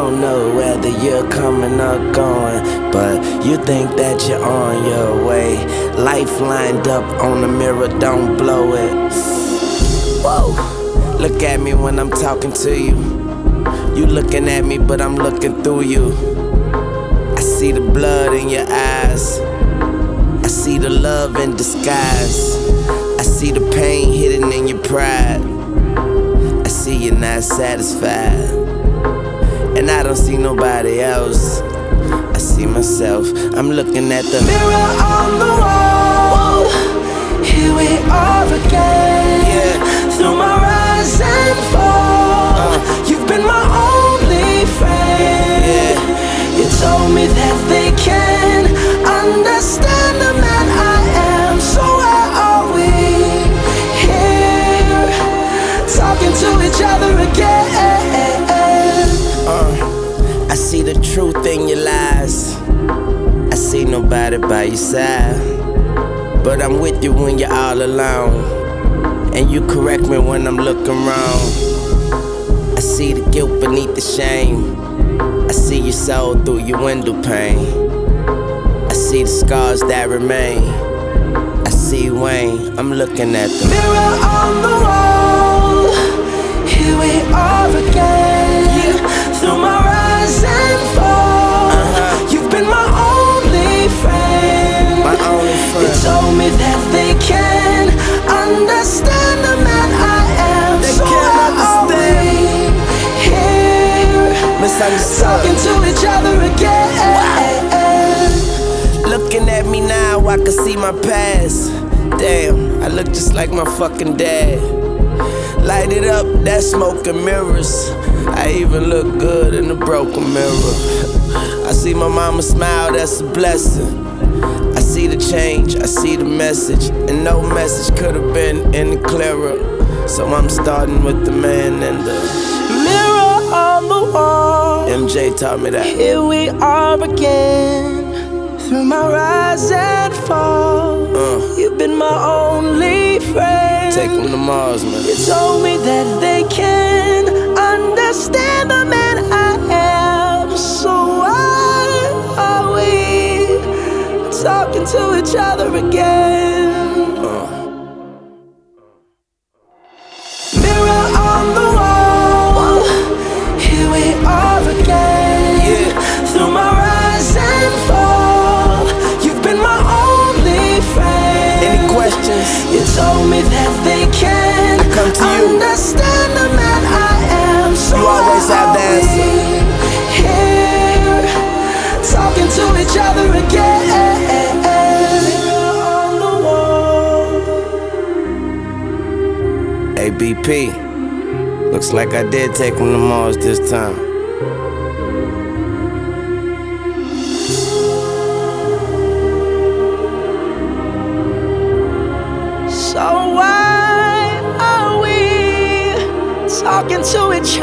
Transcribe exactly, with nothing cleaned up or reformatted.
don't know whether you're coming or going, but you think that you're on your way. Life lined up on the mirror, don't blow it. Whoa, look at me when I'm talking to you. You looking at me, but I'm looking through you. I see the blood in your eyes. I see the love in disguise. I see the pain hidden in your pride. I see you're not satisfied, and I don't see nobody else. I see myself. I'm looking at the mirror on the wall. Whoa. Here we are again. Yeah. Through my rise and fall, uh. you've been my only friend. Yeah. You told me that they can understand the man I am. So why are we here, talking to each other again? Uh, I see the truth in your lies. I see nobody by your side, but I'm with you when you're all alone, and you correct me when I'm looking wrong. I see the guilt beneath the shame. I see your soul through your window pane. I see the scars that remain. I see Wayne, I'm looking at the mirror on the wall. Here we are again. Yeah. Through my rise and fall, uh-huh. you've been my only friend. My only friend. You told me that they can understand the man I am. They so can't understand. Here, talking to each other again. Wow. Looking at me now, I can see my past. Damn, I look just like my fucking dad. Light it up, that smoke and mirrors. I even look good in the broken mirror. I see my mama smile, that's a blessing. I see the change, I see the message, and no message could have been any clearer. So I'm starting with the man and the mirror on the wall. M J taught me that. Here we are again. Through my rise and fall, uh, you've been my only friend. Take them to Mars, man. You told me that they can understand the man I am. So why are we talking to each other again? Uh. Mirror on the wall. Here we are again. Yeah. Through my rise and fall, you've been my only friend. Any questions? You told me that they can I come to you. understand the man I am. So you always have the answer. Here, talking to each other again. On the wall. A B P. Looks like I did take him to Mars this time. So why are we talking to each